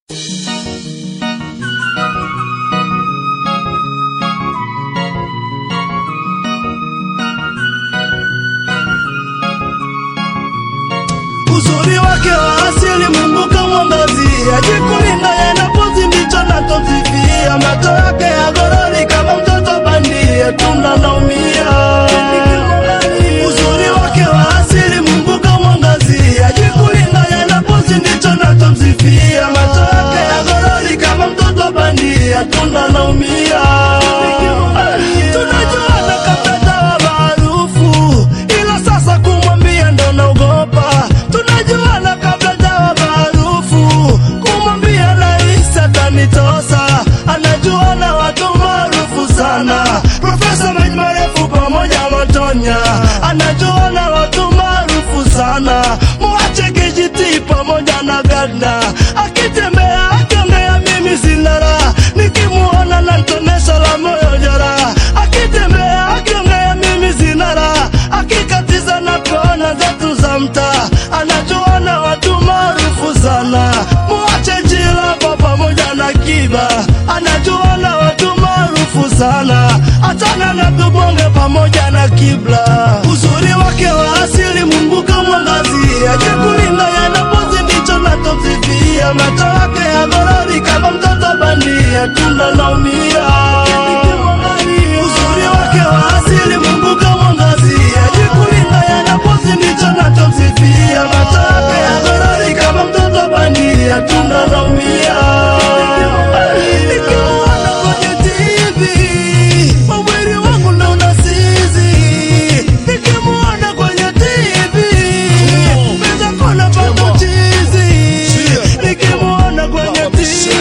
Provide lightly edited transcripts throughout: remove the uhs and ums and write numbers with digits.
Uzuri wake wa asili Mungu kamwangazia, jikulinda yanapozi ndicho natomsifia, macho yake ya gorori kama mtoto bandia, tunanaumia. Uzuri wake wa asili Mungu kamwangazia, jikulinda yanapozi ndicho natomsifia, macho yake ya gorori kama mtoto bandia, tunanaumia. Tunajuana kabla jawa maarufu, ila sasa kumwambia ndo naogopa. Tunajuana kabla jawa maarufu, kumwambia rahisi atanitosa. Anajuana watu maarufu sana, Profesa Maji Marefu pamoja Matonya. Anajuana watu maarufu sana, Muache KGT pamoja na Gardner. Akitembea akiongea mimi sina raha, nikimuona nantonesha la moyo jeraha. Akitembea akiongea mimi sina raha, akikatiza na kona zetu za mtaa. Anajuana watu maarufu sana, Muache Jilava pamoja na Kiba. Anajuana watu maarufu sana, Atana na Tubonge pamoja na Kibla. Uzuri wake wa asili Mungu kamwangazia, jikulinda yanapozi ndicho natomsifia, macho yake ya gorori kama mtoto bandia, tunanaumia. Uzuri wake wa asili Mungu kamwangazia, jikulinda yanapozi ndicho natomsifia, macho yake ya gorori kama mtoto bandia, tunanaumia. Nikimuona kwenye TV, mwili wangu ndo unasizi. Nikimuona kwenye TV, meza kona pato chizi. Nikimuona kwenye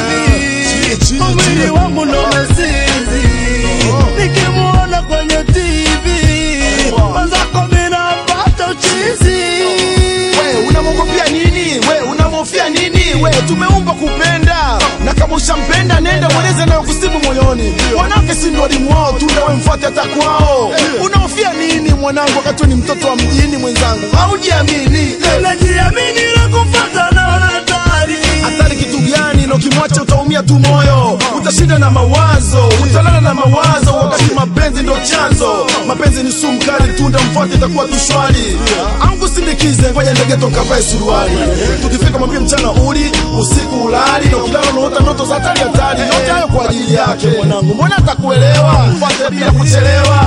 TV, mwili wangu ndo unasizi. Nikimuona kwenye TV, mezako mina pato chizi. Unamwogopia nini? Unamhofia nini? Tumeumbwa kupenda, na kama ushampenda nenda mweleze nayo kusibu moyoni. Wanawake si ndo walimu wao, tunawe mfuate hata kwao. Unahofia nini mwanangu, wakati ni mtoto wa mjini mwenzangu? Haujiamini. Najiamini na kumfuata na hatari. Hatari kitu gani? Na ukimwacha utaumia tu moyo, utashinda na mawazo, utalala na mawazo, wakati mapenzi ndo chanzo. Mapenzi ni sumu kali, tunda mfuate itakuwa tushwari. Angu sindikize, ngoja ndegeto nkavae suruali. Tukifika mwambie mchana uli, usiku ulali, na ukilala unaota ndoto za hatari hatari. Yote hayo kwa ajili yake mwanangu, mbona atakuelewa? Mfuate bila kuchelewa.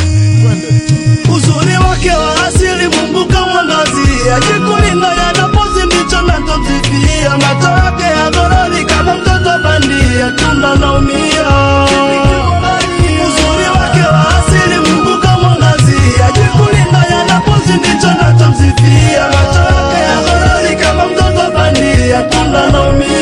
Uzuri wake wa asili Mungu kamwangazia, jikulinda yanapozi ndicho natomsifia, macho yake ya gorori kama mtoto bandia, tunanaumia. Uzuri wake wa asili Mungu kamwangazia, jikulinda yanapozi ndicho natomsifia, macho yake ya gorori kama mtoto bandia, tunanaumia.